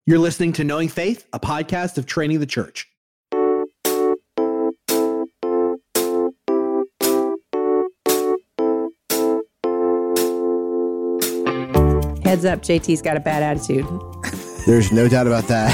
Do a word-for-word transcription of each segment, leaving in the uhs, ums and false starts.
You're listening to Knowing Faith, a podcast of Training the Church. Heads up, J T's got a bad attitude. There's no doubt about that.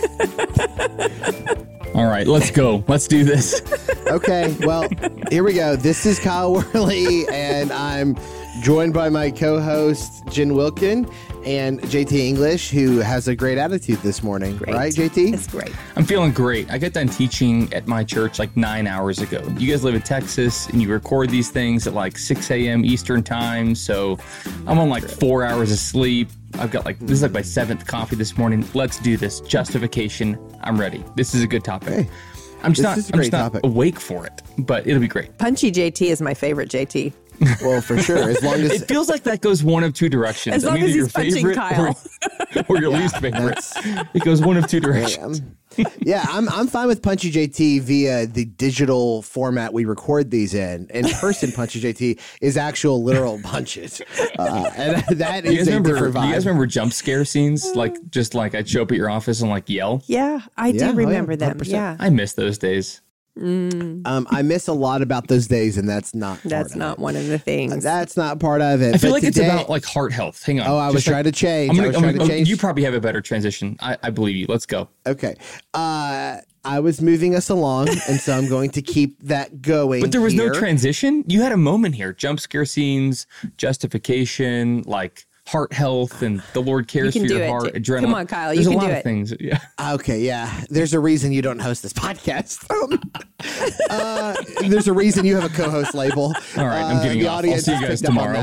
All right, let's go. Let's do this. Okay, well, here we go. This is Kyle Worley, and I'm joined by my co-host, Jen Wilkin, and J T English, who has a great attitude this morning. Great. Right, J T? It's great. I'm feeling great. I got done teaching at my church like nine hours ago. You guys live in Texas, and you record these things at like six a.m. Eastern time, so I'm on like four hours of sleep. I've got like, this is like my seventh coffee this morning. Let's do this. Justification. I'm ready. This is a good topic. Hey, I'm just this not, is a I'm great just not topic. awake for it, but it'll be great. Punchy J T is my favorite J T. Well, for sure. As long as It feels like that goes one of two directions. As long I'm either as your he's punching favorite Kyle. or, or your least favorite. It goes one of two directions. Um, yeah, I'm I'm fine with Punchy J T via the digital format we record these in. In person, Punchy J T is actual literal punches, uh, and that You is guys, a remember, different you vibe. guys remember jump scare scenes? Like, just like I'd show up at your office and like yell? Yeah, I Yeah, oh do yeah, remember one them. hundred percent. Yeah, I miss those days. Um, I miss a lot about those days, and that's not. that's part not of it. one of the things. That's not part of it. I feel But like today- it's about like heart health. Hang on. Oh, I was Just like- trying to change. I'm gonna, I was I'm trying gonna- to change. You probably have a better transition. I, I believe you. Let's go. Okay. Uh, I was moving us along, and so I'm going to keep that going. But there was here. no transition. You had a moment here. Jump scare scenes, justification, like heart health, and the Lord cares You for can your do it. heart, Come adrenaline. on, Kyle, you There's can a lot do of it. things. Yeah. Okay, yeah. There's a reason you don't host this podcast. uh, there's a reason you have a co-host label. All right, I'm Uh, getting the off. I'll audience see you has guys picked up on tomorrow.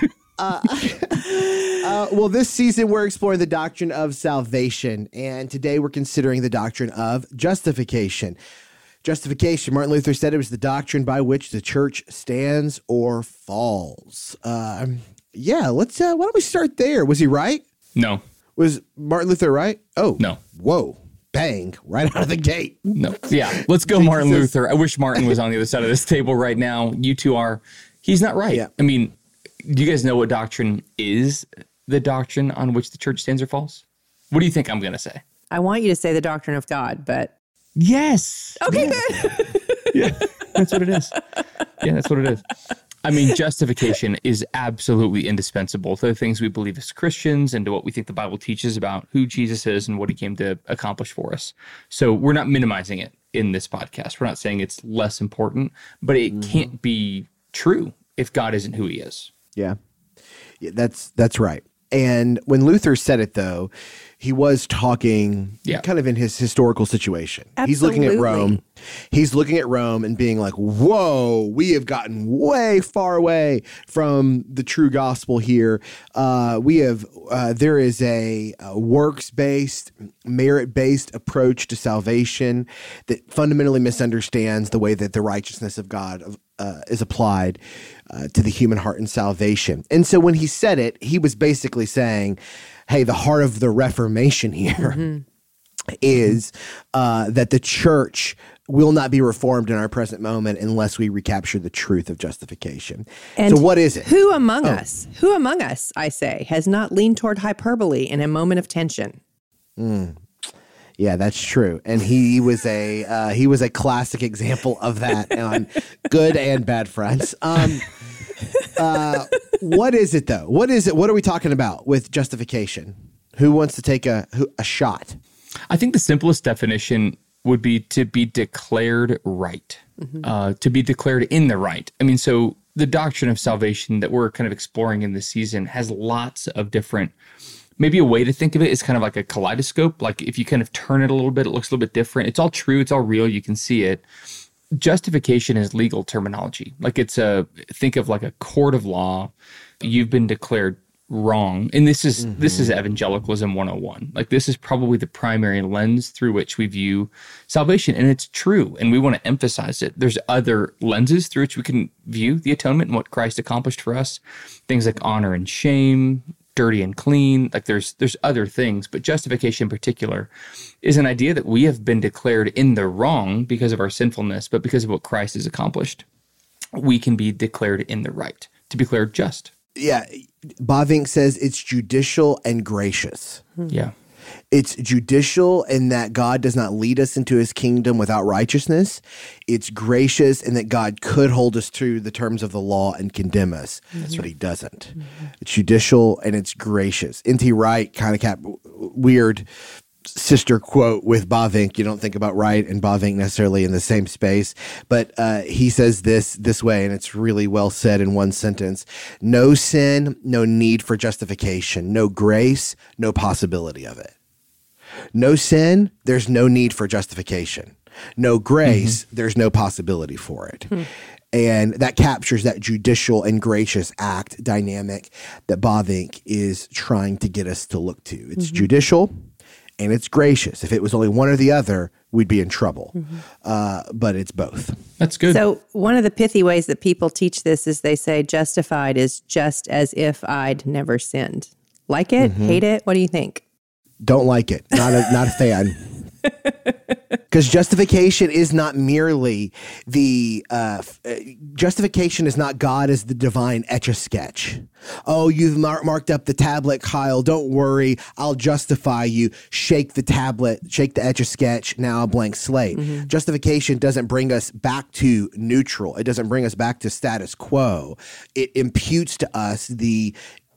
that. Uh, well, this season we're exploring the doctrine of salvation, and today we're considering the doctrine of justification. Justification, Martin Luther said it was the doctrine by which the church stands or falls. Um, yeah, let's. Uh, why don't we start there? Was he right? No, Was Martin Luther right? Oh, No. Whoa, bang, right out of the gate. no. Yeah. Let's go, Martin says- Luther. I wish Martin was on the other side of this table right now. You two are. He's not right. Yeah. I mean, do you guys know what doctrine is the doctrine on which the church stands or falls? What do you think I'm going to say? I want you to say the doctrine of God, but Yes. okay, good. Yeah, that's what it is. Yeah, that's what it is. I mean, justification is absolutely indispensable to the things we believe as Christians and to what we think the Bible teaches about who Jesus is and what he came to accomplish for us. So we're not minimizing it in this podcast. We're not saying it's less important, but it mm-hmm. can't be true if God isn't who he is. Yeah. yeah, that's that's right. And when Luther said it, though, he was talking Yeah. kind of in his historical situation. He's looking at Absolutely. Rome. He's looking at Rome and being like, whoa, we have gotten way far away from the true gospel here. Uh, we have, uh, there is a, a works-based, merit-based approach to salvation that fundamentally misunderstands the way that the righteousness of God uh, is applied uh, to the human heart in salvation. And so when he said it, he was basically saying, hey, the heart of the Reformation here mm-hmm. is uh, that the church will not be reformed in our present moment unless we recapture the truth of justification. And so what is it? Who among Oh. us, who among us, I say, has not leaned toward hyperbole in a moment of tension? Mm. Yeah, that's true. And he was a uh, he was a classic example of that on Good and Bad Friends. Um, uh, what is it though? What is it? What are we talking about with justification? Who wants to take a who, a shot? I think the simplest definition would be to be declared right, mm-hmm. uh, to be declared in the right. I mean, so the doctrine of salvation that we're kind of exploring in this season has lots of different, maybe a way to think of it is kind of like a kaleidoscope. Like if you kind of turn it a little bit, it looks a little bit different. It's all true. It's all real. You can see it. Justification is legal terminology. Like it's a, think of like a court of law. You've been declared wrong. And this is mm-hmm. this is evangelicalism one oh one. Like this is probably the primary lens through which we view salvation. And it's true. And we want to emphasize it. There's other lenses through which we can view the atonement and what Christ accomplished for us. Things like honor and shame, dirty and clean. Like there's there's other things. But justification in particular is an idea that we have been declared in the wrong because of our sinfulness, but because of what Christ has accomplished, we can be declared in the right, to be declared just. Yeah, Bavinck says it's judicial and gracious. Yeah. It's judicial in that God does not lead us into his kingdom without righteousness. It's gracious in that God could hold us to the terms of the law and condemn us. Mm-hmm. That's what he doesn't. Mm-hmm. It's judicial and it's gracious. N T Wright kind of kept weird sister quote with Bavinck. You don't think about Wright and Bavinck necessarily in the same space, but uh, he says this this way, and it's really well said in one sentence. No sin, no need for justification. No grace, no possibility of it. No sin, there's no need for justification. No grace, mm-hmm. there's no possibility for it. Hmm. And that captures that judicial and gracious act dynamic that Bavinck is trying to get us to look to. It's mm-hmm. judicial and it's gracious. If it was only one or the other, we'd be in trouble. Mm-hmm. Uh, but it's both. That's good. So one of the pithy ways that people teach this is they say justified is just as if I'd never sinned. Like it? Mm-hmm. Hate it? What do you think? Don't like it. Not a, not a fan. Because justification is not merely the uh, uh, justification is not God as the divine etch-a-sketch. Oh, you've mar- marked up the tablet, Kyle. Don't worry, I'll justify you. Shake the tablet, shake the etch-a-sketch. Now a blank slate. Mm-hmm. Justification doesn't bring us back to neutral. It doesn't bring us back to status quo. It imputes to us the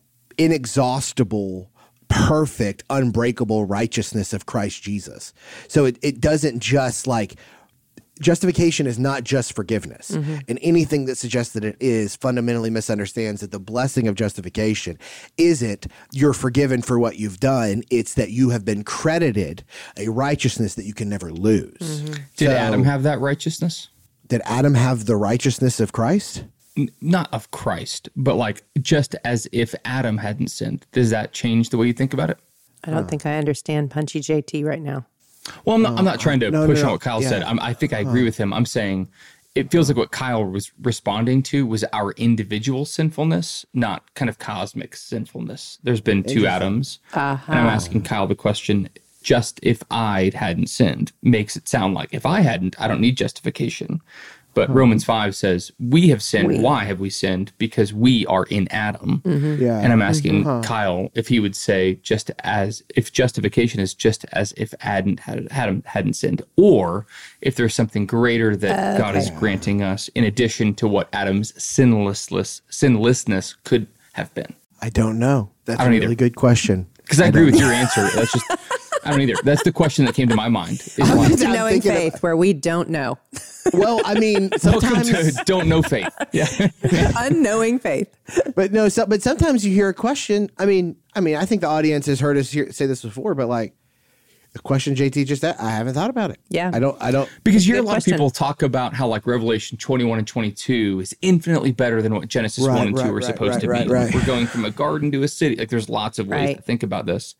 inexhaustible, perfect, unbreakable righteousness of Christ Jesus. So it, it doesn't just like, justification is not just forgiveness. Mm-hmm. And anything that suggests that it is fundamentally misunderstands that the blessing of justification isn't you're forgiven for what you've done. It's that you have been credited a righteousness that you can never lose. Mm-hmm. Did so, Adam have that righteousness? Did Adam have the righteousness of Christ? Not of Christ, but like just as if Adam hadn't sinned. Does that change the way you think about it? I don't uh. think I understand Punchy J T right now. Well, I'm not, uh, I'm not trying to no, push no, no. on what Kyle yeah. said. I'm, I think I agree uh. with him. I'm saying it feels like what Kyle was responding to was our individual sinfulness, not kind of cosmic sinfulness. There's been two Adams. Uh-huh. And I'm asking Kyle the question, just if I hadn't sinned, makes it sound like if I hadn't, I don't need justification. But huh. Romans five says, we have sinned. We. Why have we sinned? Because we are in Adam. Mm-hmm. Yeah. And I'm asking mm-hmm. Kyle if he would say, just as if justification is just as if Adam had, hadn't, hadn't sinned, or if there's something greater that uh, God okay. is granting us in addition to what Adam's sinlessness, sinlessness could have been. I don't know. That's don't a really either. good question. Because I, I agree with your answer. That's just... I don't either. That's the question that came to my mind. Welcome to Knowing Faith, of, where we don't know. Well, I mean, sometimes welcome to Don't Know Faith. Yeah, unknowing faith. But no, so, but sometimes you hear a question. I mean, I mean, I think the audience has heard us hear, say this before, but like the question J T just asked, I haven't thought about it. Yeah, I don't. I don't because you hear a lot question. of people talk about how like Revelation twenty-one and twenty-two is infinitely better than what Genesis right, one and right, two are right, supposed right, to right, be. Right. Like we're going from a garden to a city. Like there's lots of ways right. to think about this.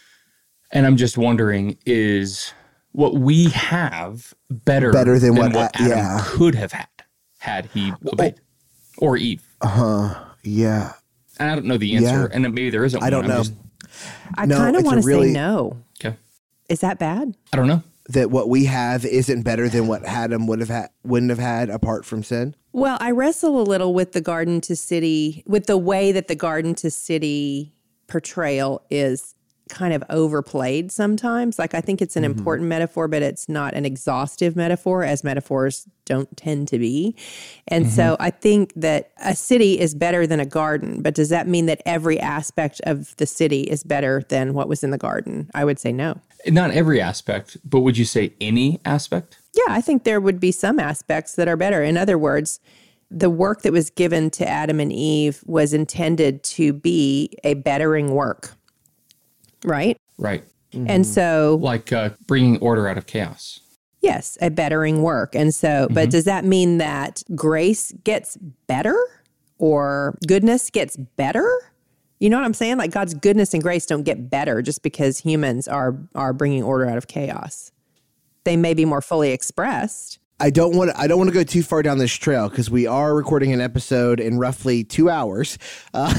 And I'm just wondering, is what we have better, better than, than what, what uh, Adam yeah. could have had, had he obeyed? Oh. Or Eve? Uh-huh, yeah. And I don't know the answer, yeah. and maybe there isn't I don't one. know. Just, I no, kind of want to really, say no. Okay. Is that bad? I don't know. That what we have isn't better than what Adam would have had, wouldn't have had apart from sin? Well, I wrestle a little with the garden to city, with the way that the garden to city portrayal is kind of overplayed sometimes. Like I think it's an mm-hmm. important metaphor, but it's not an exhaustive metaphor, as metaphors don't tend to be. And mm-hmm. so I think that a city is better than a garden, but does that mean that every aspect of the city is better than what was in the garden? I would say no. Not every aspect, but would you say any aspect? Yeah, I think there would be some aspects that are better. In other words, the work that was given to Adam and Eve was intended to be a bettering work. Right? Right. Mm-hmm. And so... Like uh, bringing order out of chaos. Yes, a bettering work. And so, mm-hmm. but does that mean that grace gets better or goodness gets better? You know what I'm saying? Like God's goodness and grace don't get better just because humans are are bringing order out of chaos. They may be more fully expressed. I don't want to. I don't want to go too far down this trail because we are recording an episode in roughly two hours uh,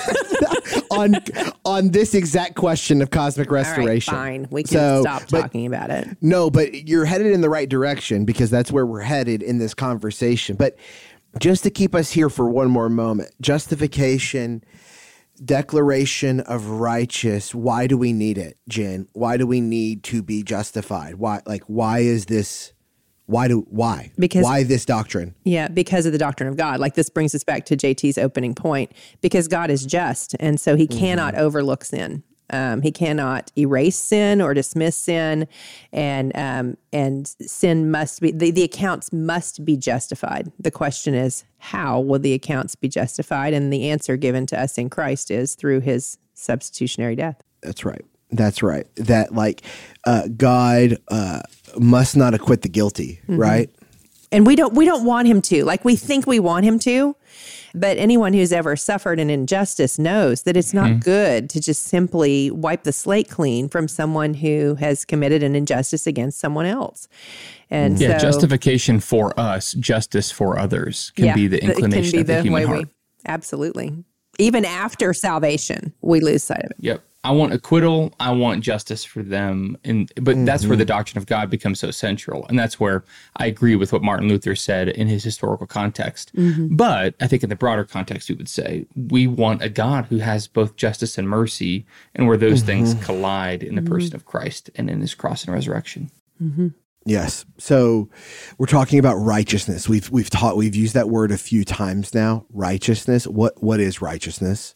on on this exact question of cosmic restoration. All right, fine, we can so, stop but, talking about it. No, but you're headed in the right direction because that's where we're headed in this conversation. But just to keep us here for one more moment, justification declaration of righteous, why do we need it, Jen? Why do we need to be justified? Why, like, why is this, why do, why? Because, why this doctrine? Yeah, because of the doctrine of God. Like, this brings us back to J T's opening point, because God is just, and so he mm-hmm. cannot overlook sin. Um, he cannot erase sin or dismiss sin, and um, and sin must be, the, the accounts must be justified. The question is, how will the accounts be justified? And the answer given to us in Christ is through his substitutionary death. That's right. That's right. That, like, uh, God uh, must not acquit the guilty, mm-hmm. right? And we don't we don't want him to. Like, we think we want him to, but anyone who's ever suffered an injustice knows that it's not mm-hmm. good to just simply wipe the slate clean from someone who has committed an injustice against someone else. And yeah, so, justification for us, justice for others can yeah, be the inclination be of the, the human way heart. We, absolutely. Even after salvation, we lose sight of it. Yep. I want acquittal. I want justice for them. And but mm-hmm. that's where the doctrine of God becomes so central. And that's where I agree with what Martin Luther said in his historical context. Mm-hmm. But I think in the broader context, we would say we want a God who has both justice and mercy, and where those mm-hmm. things collide in the mm-hmm. person of Christ and in his cross and resurrection. Mm-hmm. Yes. So we're talking about righteousness. We've we've taught we've used that word a few times now. Righteousness. What what is righteousness?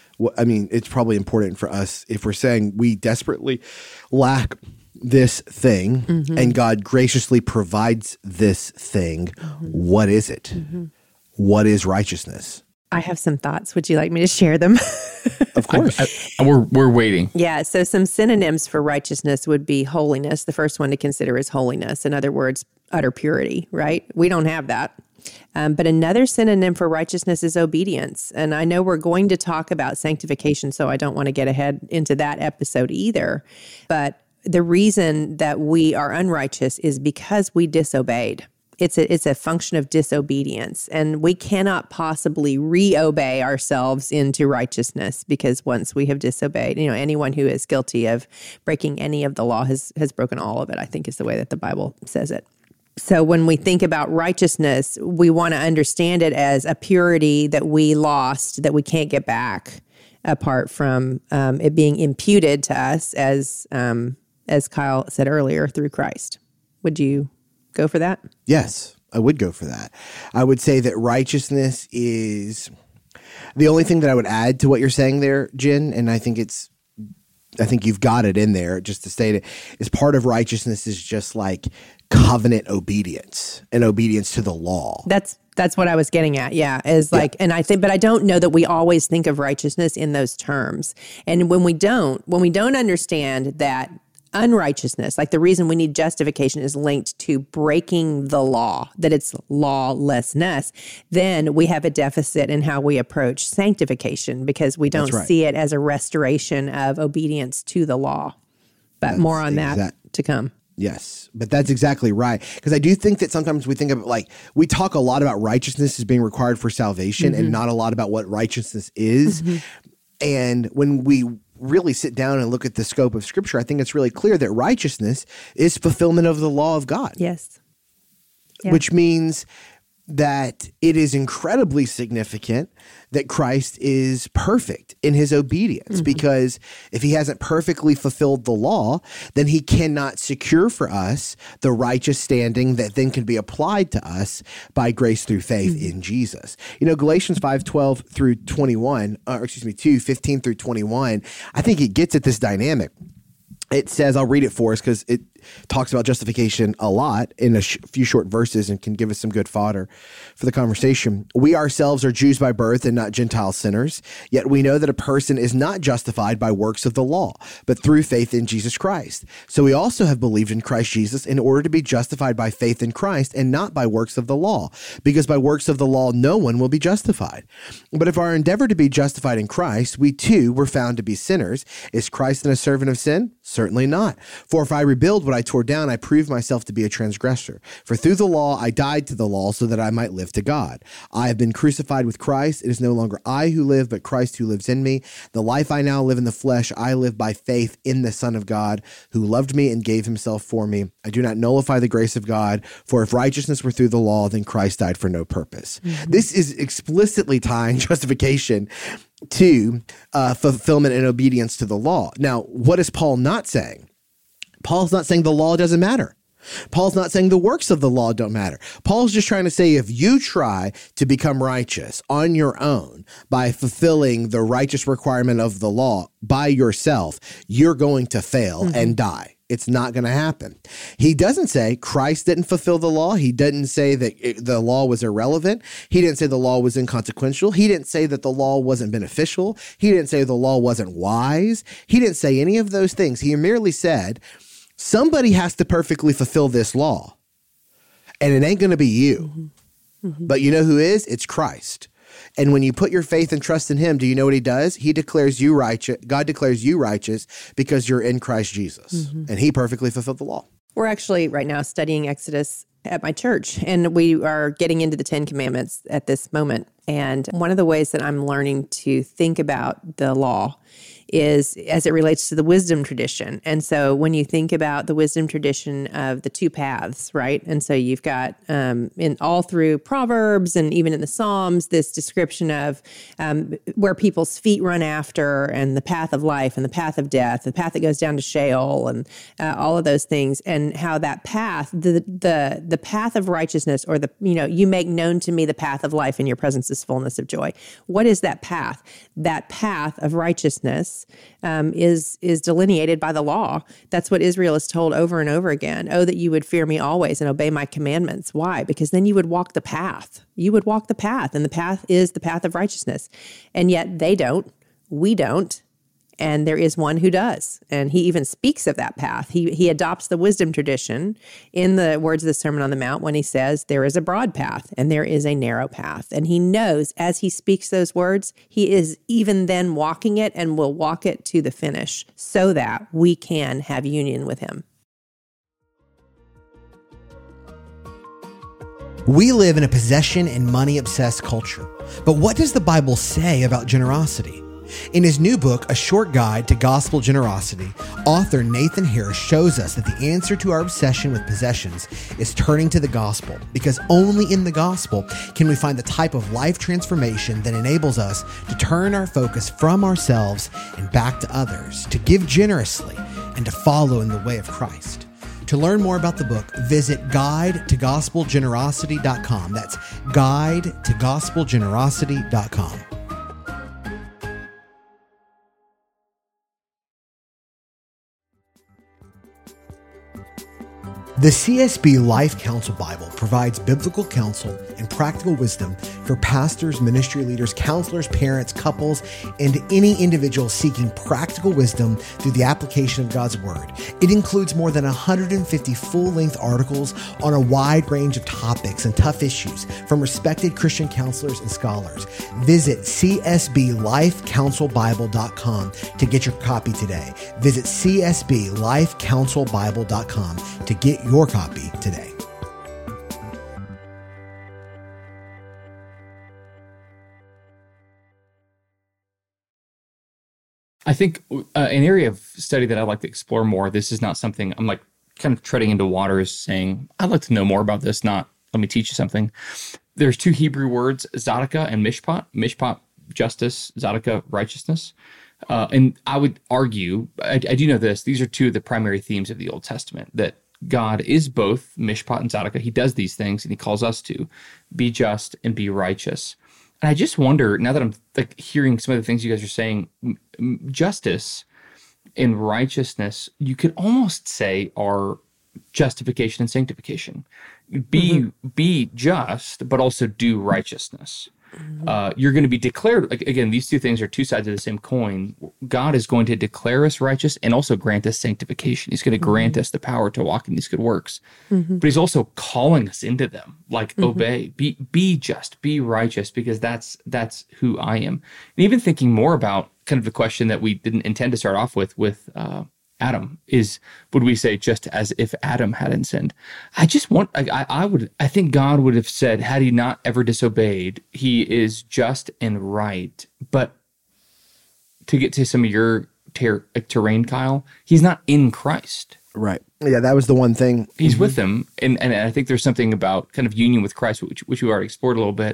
I mean, it's probably important for us if we're saying we desperately lack this thing mm-hmm. and God graciously provides this thing. Mm-hmm. What is it? Mm-hmm. What is righteousness? I have some thoughts. Would you like me to share them? Of course. I, I, we're, we're waiting. Yeah. So some synonyms for righteousness would be holiness. The first one to consider is holiness. In other words, utter purity, right? We don't have that. Um, but another synonym for righteousness is obedience. And I know we're going to talk about sanctification, so I don't want to get ahead into that episode either. But the reason that we are unrighteous is because we disobeyed. It's a, it's a function of disobedience. And we cannot possibly re-obey ourselves into righteousness, because once we have disobeyed, you know, anyone who is guilty of breaking any of the law has, has broken all of it, I think is the way that the Bible says it. So when we think about righteousness, we want to understand it as a purity that we lost, that we can't get back, apart from um, it being imputed to us, as um, as Kyle said earlier, through Christ. Would you go for that? Yes, I would go for that. I would say that righteousness is the only thing that I would add to what you're saying there, Jen, and I think it's I think you've got it in there just to state it, is part of righteousness is just like covenant obedience and obedience to the law. That's that's what I was getting at. Yeah, is like, yeah. and I think, but I don't know that we always think of righteousness in those terms. And when we don't, when we don't understand that unrighteousness, like the reason we need justification is linked to breaking the law, that it's lawlessness, then we have a deficit in how we approach sanctification, because we don't right. see it as a restoration of obedience to the law. But that's more on exact- that to come. Yes, but that's exactly right. Because I do think that sometimes we think of, like, we talk a lot about righteousness as being required for salvation mm-hmm. and not a lot about what righteousness is. Mm-hmm. And when we really sit down and look at the scope of Scripture, I think it's really clear that righteousness is fulfillment of the law of God. Yes. Yeah. Which means that it is incredibly significant that Christ is perfect in his obedience, mm-hmm. because if he hasn't perfectly fulfilled the law, then he cannot secure for us the righteous standing that then can be applied to us by grace through faith mm-hmm. in Jesus. You know, Galatians five twelve through twenty-one, or excuse me, two fifteen through twenty-one, I think it gets at this dynamic. It says, I'll read it for us because it talks about justification a lot in a sh- few short verses and can give us some good fodder for the conversation. We ourselves are Jews by birth and not Gentile sinners, yet we know that a person is not justified by works of the law, but through faith in Jesus Christ. So we also have believed in Christ Jesus in order to be justified by faith in Christ and not by works of the law, because by works of the law no one will be justified. But if our endeavor to be justified in Christ, we too were found to be sinners. Is Christ then a servant of sin? Certainly not. For if I rebuild what I tore down, I prove myself to be a transgressor. For through the law I died to the law so that I might live to God. I have been crucified with Christ. It is no longer I who live, but Christ who lives in me. The life I now live in the flesh, I live by faith in the Son of God, who loved me and gave himself for me. I do not nullify the grace of God, for if righteousness were through the law, then Christ died for no purpose. Mm-hmm. This is explicitly tying justification to uh, fulfillment and obedience to the law. Now, what is Paul not saying? Paul's not saying the law doesn't matter. Paul's not saying the works of the law don't matter. Paul's just trying to say if you try to become righteous on your own by fulfilling the righteous requirement of the law by yourself, you're going to fail mm-hmm. and die. It's not going to happen. He doesn't say Christ didn't fulfill the law. He didn't say that it, the law was irrelevant. He didn't say the law was inconsequential. He didn't say that the law wasn't beneficial. He didn't say the law wasn't wise. He didn't say any of those things. He merely said, somebody has to perfectly fulfill this law, and it ain't going to be you. Mm-hmm. Mm-hmm. But you know who is? It's Christ. And when you put your faith and trust in him, do you know what he does? He declares you righteous. God declares you righteous because you're in Christ Jesus. Mm-hmm. And he perfectly fulfilled the law. We're actually right now studying Exodus at my church, and we are getting into the Ten Commandments at this moment. And one of the ways that I'm learning to think about the law is as it relates to the wisdom tradition. And so when you think about the wisdom tradition of the two paths, right? And so you've got um, in all through Proverbs and even in the Psalms, this description of um, where people's feet run after, and the path of life and the path of death, the path that goes down to Sheol, and uh, all of those things, and how that path, the the the path of righteousness, or the, you know, you make known to me the path of life, in your presence is fullness of joy. What is that path? That path of righteousness Um, is is delineated by the law. That's what Israel is told over and over again. Oh, that you would fear me always and obey my commandments. Why? Because then you would walk the path. You would walk the path, and the path is the path of righteousness. And yet they don't. We don't. And there is one who does. And he even speaks of that path. He he adopts the wisdom tradition in the words of the Sermon on the Mount when he says, there is a broad path and there is a narrow path. And he knows as he speaks those words, he is even then walking it and will walk it to the finish so that we can have union with him. We live in a possession and money-obsessed culture. But what does the Bible say about generosity? In his new book, A Short Guide to Gospel Generosity, author Nathan Harris shows us that the answer to our obsession with possessions is turning to the gospel, because only in the gospel can we find the type of life transformation that enables us to turn our focus from ourselves and back to others, to give generously, and to follow in the way of Christ. To learn more about the book, visit guide to gospel generosity dot com. That's guide to gospel generosity dot com. The C S B Life Counsel Bible provides biblical counsel and practical wisdom for pastors, ministry leaders, counselors, parents, couples, and any individual seeking practical wisdom through the application of God's Word. It includes more than one hundred fifty full-length articles on a wide range of topics and tough issues from respected Christian counselors and scholars. Visit c s b life counsel bible dot com to get your copy today. Visit c s b life counsel bible dot com to get your copy today. I think uh, an area of study that I'd like to explore more, this is not something I'm like kind of treading into waters saying, I'd like to know more about this, not let me teach you something. There's two Hebrew words, tzedakah and mishpat. Mishpat, justice, tzedakah, righteousness. Uh, and I would argue, I, I do know this, these are two of the primary themes of the Old Testament, that God is both mishpat and tzedakah. He does these things, and he calls us to be just and be righteous. And I just wonder, now that I'm like hearing some of the things you guys are saying, m- justice and righteousness, you could almost say are justification and sanctification. Be mm-hmm. be just, but also do righteousness. Mm-hmm. Uh, you're going to be declared, like, again, these two things are two sides of the same coin. God is going to declare us righteous and also grant us sanctification. He's going to mm-hmm. grant us the power to walk in these good works. Mm-hmm. But he's also calling us into them, like mm-hmm. obey, be be just, be righteous, because that's that's who I am. And even thinking more about kind of the question that we didn't intend to start off with, with uh, Adam, is, would we say just as if Adam hadn't sinned? I just want, I, I would, I think God would have said, had he not ever disobeyed, he is just and right. But to get to some of your ter- terrain, Kyle, he's not in Christ. Right. Yeah, that was the one thing. He's mm-hmm. with him. And, and I think there's something about kind of union with Christ, which, which we already explored a little bit.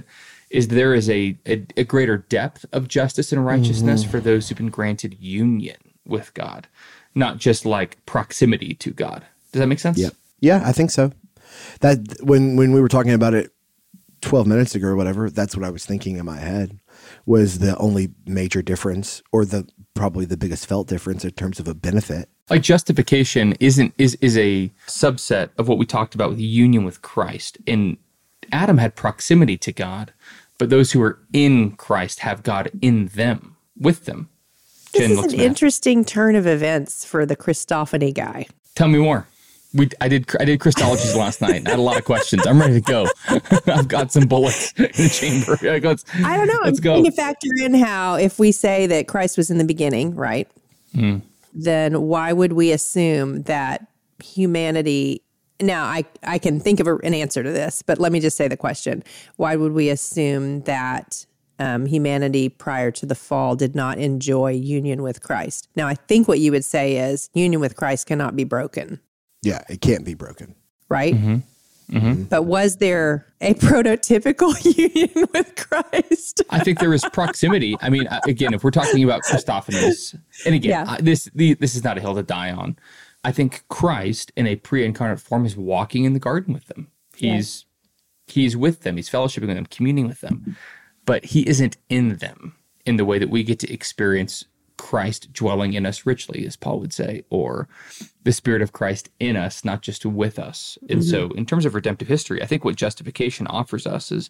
is there is a, a, a greater depth of justice and righteousness mm-hmm. for those who've been granted union with God, not just like proximity to God. Does that make sense? Yeah. Yeah, I think so. That when when we were talking about it twelve minutes ago or whatever, that's what I was thinking in my head was the only major difference, or the probably the biggest felt difference in terms of a benefit. Like justification isn't is is a subset of what we talked about with union with Christ. And Adam had proximity to God, but those who are in Christ have God in them, with them. This Jen is looks an mad. interesting turn of events for the Christophany guy. Tell me more. We I did I did Christologies last night. I had a lot of questions. I'm ready to go. I've got some bullets in the chamber. Like, let's, I don't know. Let's I'm go. trying to factor in how if we say that Christ was in the beginning, right? Mm. Then why would we assume that humanity? Now, I, I can think of a, an answer to this, but let me just say the question. Why would we assume that um, humanity prior to the fall did not enjoy union with Christ? Now, I think what you would say is union with Christ cannot be broken. Yeah, it can't be broken. Right? Mm-hmm. Mm-hmm. But was there a prototypical union with Christ? I think there is proximity. I mean, again, if we're talking about Christophanies, and again, Yeah. I, this the, this is not a hill to die on. I think Christ in a pre-incarnate form is walking in the garden with them. He's yeah. he's with them. He's fellowshipping with them, communing with them. But he isn't in them in the way that we get to experience Christ dwelling in us richly, as Paul would say, or the Spirit of Christ in us, not just with us. And mm-hmm. so in terms of redemptive history, I think what justification offers us is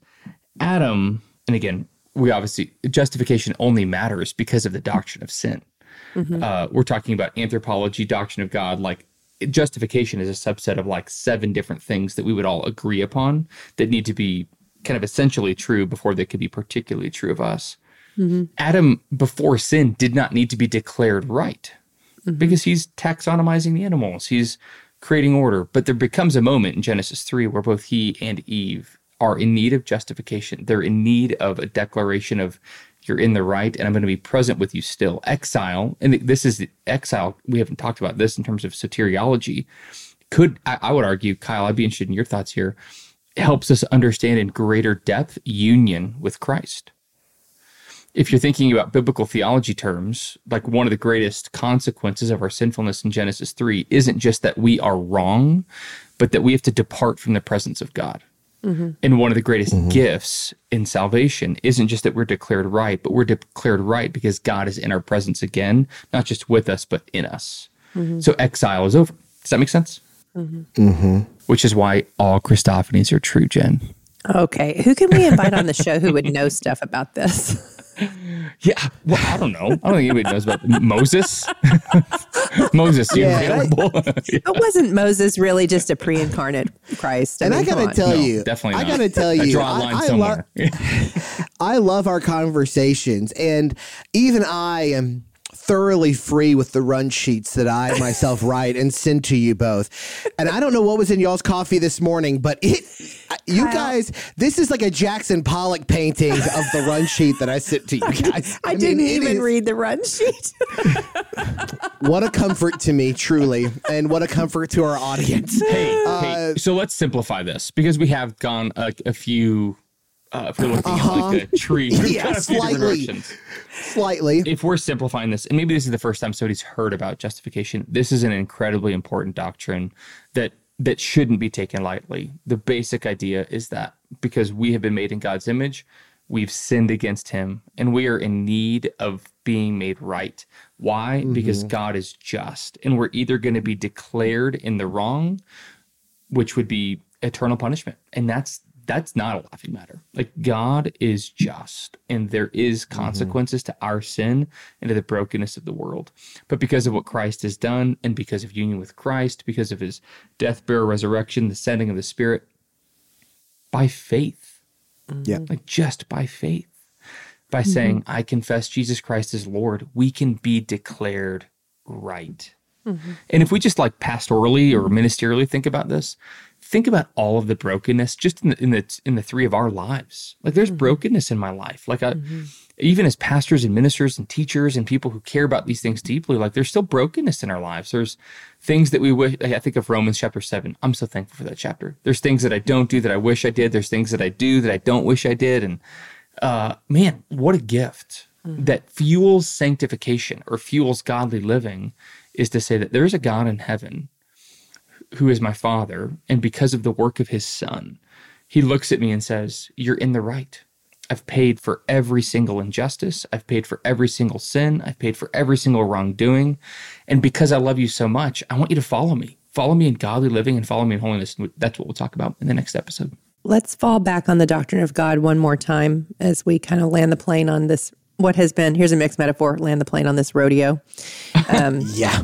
Adam, and again, we obviously, justification only matters because of the doctrine of sin. Mm-hmm. Uh, we're talking about anthropology, doctrine of God, like justification is a subset of like seven different things that we would all agree upon that need to be kind of essentially true before they could be particularly true of us. Mm-hmm. Adam, before sin, did not need to be declared right mm-hmm. because he's taxonomizing the animals. He's creating order. But there becomes a moment in Genesis three where both he and Eve are in need of justification. They're in need of a declaration of you're in the right and I'm going to be present with you still. Exile, and this is the exile, we haven't talked about this in terms of soteriology, could, I, I would argue, Kyle, I'd be interested in your thoughts here, helps us understand in greater depth union with Christ. If you're thinking about biblical theology terms, like one of the greatest consequences of our sinfulness in Genesis three isn't just that we are wrong, but that we have to depart from the presence of God. Mm-hmm. And one of the greatest mm-hmm. gifts in salvation isn't just that we're declared right, but we're declared right because God is in our presence again, not just with us, but in us. Mm-hmm. So exile is over. Does that make sense? Mm-hmm. Mm-hmm. Which is why all Christophanies are true, Jen. Okay. Who can we invite on the show who would know stuff about this? Yeah, well, I don't know. I don't think anybody knows about Moses. Moses, you Yeah, available? But wasn't Moses really just a pre-incarnate Christ? And I mean, come gotta on. tell No, you, definitely I not. gotta tell I you, draw a line I, I, somewhere. lo- I love our conversations, and even I am thoroughly free with the run sheets that I myself write and send to you both. And I don't know what was in y'all's coffee this morning, but it, you Kyle. guys, this is like a Jackson Pollock painting of the run sheet that I sent to you guys. I, mean, didn't it even is- read the run sheet. What a comfort to me, truly, and what a comfort to our audience. Hey, Uh, hey, so let's simplify this because we have gone a, a few, uh, if you're looking Uh-huh. at like a tree, we've Yeah, gone a few different slightly. directions. Slightly. If we're simplifying this, and maybe this is the first time somebody's heard about justification, this is an incredibly important doctrine that that shouldn't be taken lightly. The basic idea is that because we have been made in God's image, we've sinned against him, and we are in need of being made right. Why? Mm-hmm. Because God is just, and we're either going to be declared in the wrong, which would be eternal punishment, and that's that's not a laughing matter. Like, God is just, and there is consequences mm-hmm. to our sin and to the brokenness of the world. But because of what Christ has done, and because of union with Christ, because of his death, burial, resurrection, the sending of the Spirit, by faith, Yeah. like just by faith, by mm-hmm. saying, I confess Jesus Christ as Lord, we can be declared right. Mm-hmm. And if we just like pastorally or ministerially think about this, think about all of the brokenness just in the in the in the three of our lives. Like there's mm-hmm. brokenness in my life. Like I, mm-hmm. even as pastors and ministers and teachers and people who care about these things deeply, like there's still brokenness in our lives. There's things that we wish. I think of Romans chapter seven. I'm so thankful for that chapter. There's things that I don't do that I wish I did. There's things that I do that I don't wish I did. And uh, man, what a gift mm-hmm. that fuels sanctification or fuels godly living is to say that there's a God in heaven who is my Father, and because of the work of his Son, he looks at me and says, you're in the right. I've paid for every single injustice. I've paid for every single sin. I've paid for every single wrongdoing. And because I love you so much, I want you to follow me. Follow me in godly living and follow me in holiness. That's what we'll talk about in the next episode. Let's fall back on the doctrine of God one more time as we kind of land the plane on this, what has been, here's a mixed metaphor, land the plane on this rodeo. Um, yeah.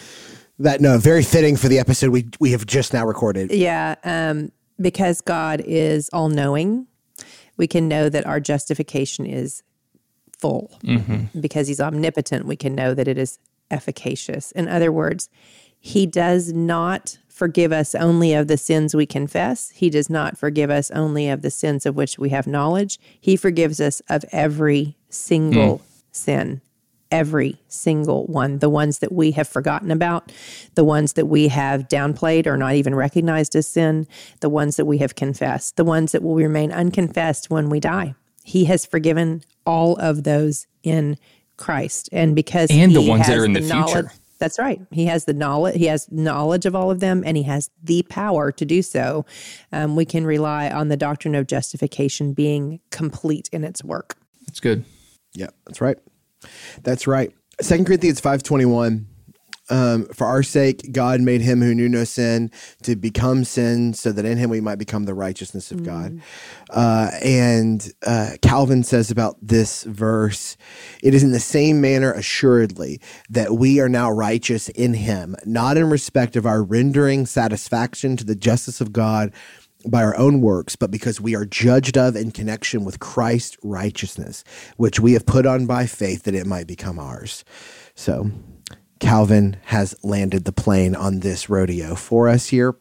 That, no, very fitting for the episode we we have just now recorded. Yeah, um, because God is all-knowing, we can know that our justification is full. Mm-hmm. Because he's omnipotent, we can know that it is efficacious. In other words, he does not forgive us only of the sins we confess. He does not forgive us only of the sins of which we have knowledge. He forgives us of every single mm. sin. Every single one, the ones that we have forgotten about, the ones that we have downplayed or not even recognized as sin, the ones that we have confessed, the ones that will remain unconfessed when we die. He has forgiven all of those in Christ. And because and the he ones has that are in the, the future. Knowledge, that's right. He has the knowledge. He has knowledge of all of them, and he has the power to do so. Um, we can rely on the doctrine of justification being complete in its work. That's good. Yeah, that's right. That's right. Second Corinthians five twenty-one, um, for our sake, God made him who knew no sin to become sin so that in him we might become the righteousness of mm. God. Uh, and uh, Calvin says about this verse, it is in the same manner assuredly that we are now righteous in him, not in respect of our rendering satisfaction to the justice of God by our own works, but because we are judged of in connection with Christ's righteousness, which we have put on by faith that it might become ours. So Calvin has landed the plane on this rodeo for us here.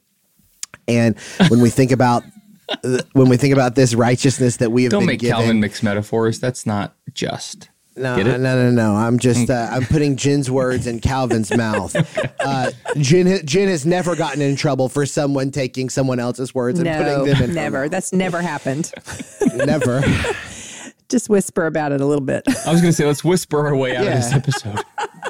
And when we think about when we think about this righteousness that we have Don't been make given, Calvin mix metaphors. That's not just. No, no, no, no. I'm just uh, I'm putting Jen's words in Calvin's mouth. Uh, Jen, Jen has never gotten in trouble for someone taking someone else's words and no, putting them in. Never. That's never happened. Never. Just whisper about it a little bit. I was going to say, let's whisper our way out yeah. of this episode.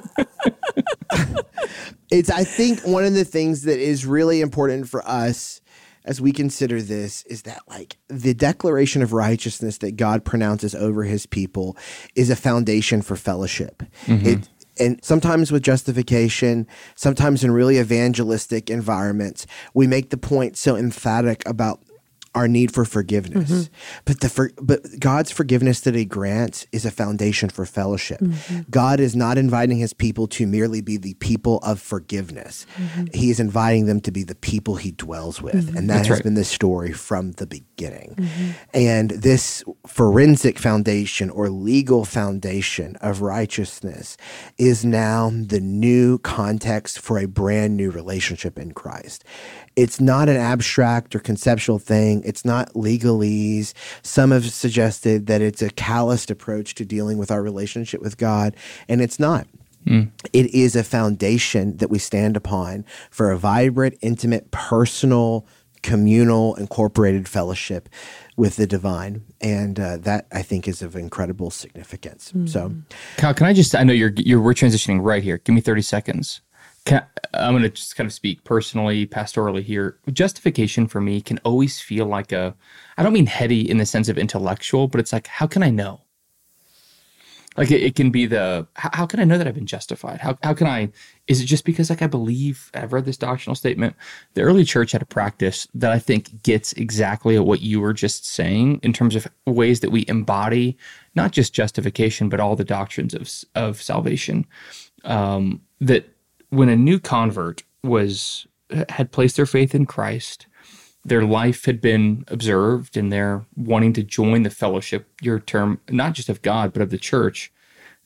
It's, I think, one of the things that is really important for us as we consider this is that, like, the declaration of righteousness that God pronounces over his people is a foundation for fellowship. Mm-hmm. It, and sometimes with justification, sometimes in really evangelistic environments, we make the point so emphatic about our need for forgiveness. Mm-hmm. But the for, but God's forgiveness that he grants is a foundation for fellowship. Mm-hmm. God is not inviting his people to merely be the people of forgiveness. Mm-hmm. He is inviting them to be the people he dwells with. Mm-hmm. And that That's has right. been the story from the beginning. Mm-hmm. And this forensic foundation or legal foundation of righteousness is now the new context for a brand new relationship in Christ. It's not an abstract or conceptual thing. It's not legalese. Some have suggested that it's a calloused approach to dealing with our relationship with God, and it's not. Mm. It is a foundation that we stand upon for a vibrant, intimate, personal, communal, incorporated fellowship with the divine. And uh, that, I think, is of incredible significance. Mm. So, Kyle, can I just, I know you're, you're, we're transitioning right here. Give me thirty seconds. Can, I'm going to just kind of speak personally, pastorally here. Justification for me can always feel like a, I don't mean heady in the sense of intellectual, but it's like, how can I know? Like it, it can be the, how, how can I know that I've been justified? How how can I, is it just because like I believe, I've read this doctrinal statement. The early church had a practice that I think gets exactly at what you were just saying in terms of ways that we embody, not just justification, but all the doctrines of, of salvation. Um, that when a new convert was had placed their faith in Christ, their life had been observed, and they're wanting to join the fellowship, your term, not just of God, but of the church,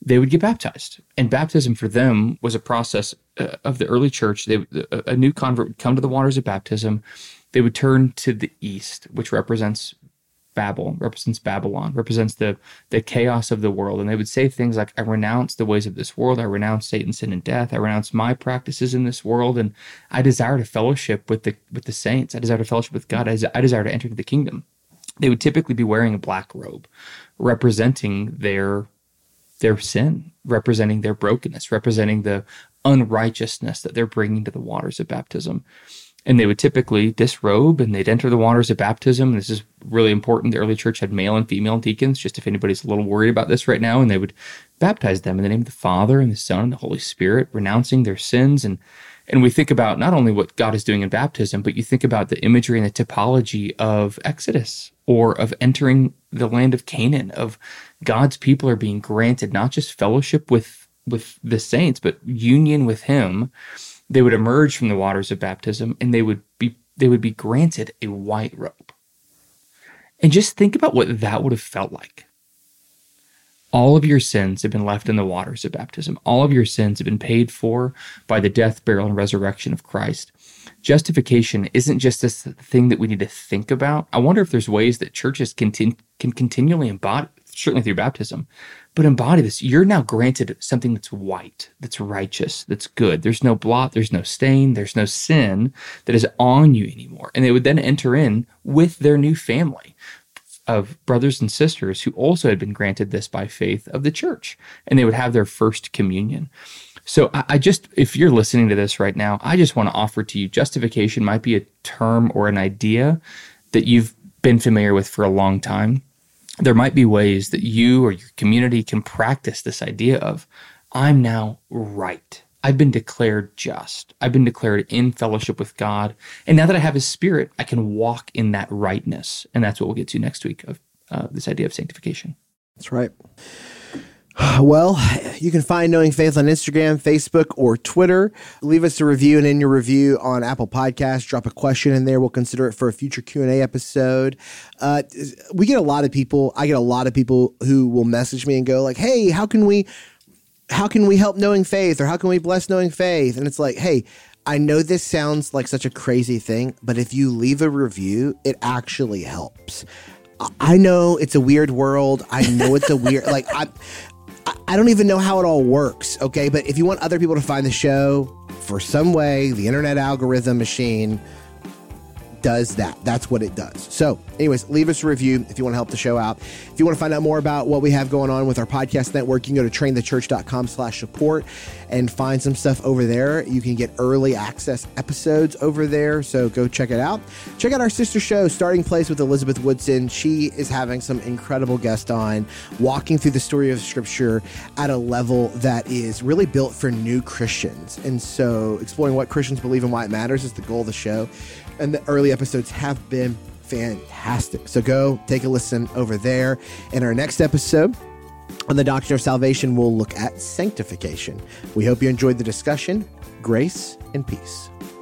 they would get baptized. And baptism for them was a process uh, of the early church. They, a, a new convert would come to the waters of baptism. They would turn to the east, which represents Babel, represents Babylon, represents the the chaos of the world. And they would say things like, I renounce the ways of this world. I renounce Satan, sin, and death. I renounce my practices in this world. And I desire to fellowship with the with the saints. I desire to fellowship with God. I, I desire to enter into the kingdom. They would typically be wearing a black robe, representing their their sin, representing their brokenness, representing the unrighteousness that they're bringing to the waters of baptism. And they would typically disrobe and they'd enter the waters of baptism. This is really important. The early church had male and female deacons, just if anybody's a little worried about this right now. And they would baptize them in the name of the Father and the Son and the Holy Spirit, renouncing their sins. And and we think about not only what God is doing in baptism, but you think about the imagery and the typology of Exodus or of entering the land of Canaan, of God's people are being granted not just fellowship with, with the saints, but union with him. They would emerge from the waters of baptism and they would be they would be granted a white robe. And just think about what that would have felt like. All of your sins have been left in the waters of baptism. All of your sins have been paid for by the death, burial, and resurrection of Christ. Justification isn't just this thing that we need to think about. I wonder if there's ways that churches can, can continually embody, certainly through baptism, but embody this. You're now granted something that's white, that's righteous, that's good. There's no blot, there's no stain, there's no sin that is on you anymore. And they would then enter in with their new family of brothers and sisters who also had been granted this by faith of the church. And they would have their first communion. So I, I just, if you're listening to this right now, I just want to offer to you, justification might be a term or an idea that you've been familiar with for a long time. There might be ways that you or your community can practice this idea of, I'm now right. I've been declared just. I've been declared in fellowship with God. And now that I have his Spirit, I can walk in that rightness. And that's what we'll get to next week, of uh, this idea of sanctification. That's right. Well, you can find Knowing Faith on Instagram, Facebook, or Twitter. Leave us a review, and in your review on Apple Podcasts, drop a question in there. We'll consider it for a future Q and A episode. Uh, we get a lot of people, I get a lot of people who will message me and go like, hey, how can we, how can we help Knowing Faith, or how can we bless Knowing Faith? And it's like, hey, I know this sounds like such a crazy thing, but if you leave a review, it actually helps. I know it's a weird world. I know it's a weird, like, I, I don't even know how it all works, okay? But if you want other people to find the show, for some way, the internet algorithm machine does that. That's what it does. So anyways, leave us a review if you want to help the show out. If you want to find out more about what we have going on with our podcast network, you can go to train the church dot com slash support and find some stuff over there. You can get early access episodes over there, so go check it out. Check out our sister show, Starting Place with Elizabeth Woodson. She is having some incredible guests on, walking through the story of Scripture at a level that is really built for new Christians. And so exploring what Christians believe and why it matters is the goal of the show. And the early episodes have been fantastic. So go take a listen over there. In our next episode on the Doctrine of Salvation, we'll look at sanctification. We hope you enjoyed the discussion. Grace and peace.